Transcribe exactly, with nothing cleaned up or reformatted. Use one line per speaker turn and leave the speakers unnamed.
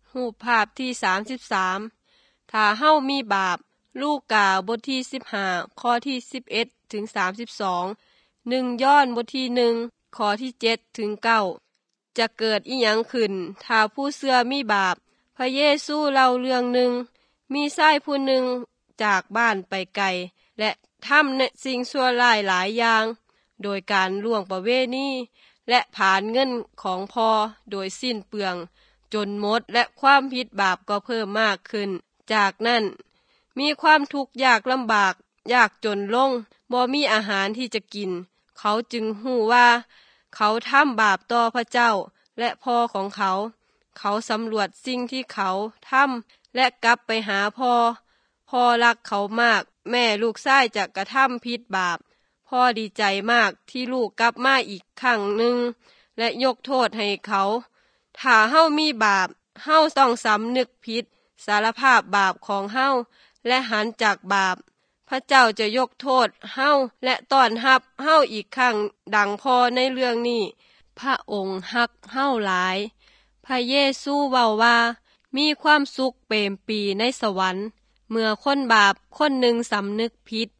รูปภาพที่สามสิบสามถ้าเฮามีบาปลูกาบทที่สิบห้าข้อที่สิบเอ็ดถึงสามสิบสองหนึ่งย้อนบทที่หนึ่งข้อที่เจ็ดถึงเก้าจะเกิดอิหยังขึ้นถ้าผู้เชื่อมีบาปพระเยซูเล่าเรื่องหนึ่งมีชายผู้หนึ่งจากบ้านไปไกลและทำในสิ่งชั่วร้ายหลายอย่างโดยการล่วงประเวณีและผลาญเงินของพ่อโดยสิ้นเปลืองจนหมดและความผิดบาปก็เพิ่มมากขึ้นจากนั้นมีความทุกข์ยากลำบากยากจนลงบ่มีอาหารที่จะกินเขาจึงหู้ว่าเขาทำบาปต่อพระเจ้าและพ่อของเขาเขาสำรวจสิ่งที่เขาทำและกลับไปหาพ่อพ่อรักเขามากแม่ลูกชายจะกระทำผิดบาปพ่อดีใจมากที่ลูกกลับมาอีกครั้งหนึ่งและยกโทษให้เขาถ้าเฮามีบาปเฮาต้องสำนึกผิดสารภาพบาปของเฮาและหันจากบาปพระเจ้าจะยกโทษเฮาและต้อนรับเฮาอีกครั้งดังพอในเรื่องนี้พระองค์ฮักเฮาหลายพระเยซูเว้าว่ามีความสุขเปรมปรีในสวรรค์เมื่อคนบาปคนหนึ่งสำนึกผิด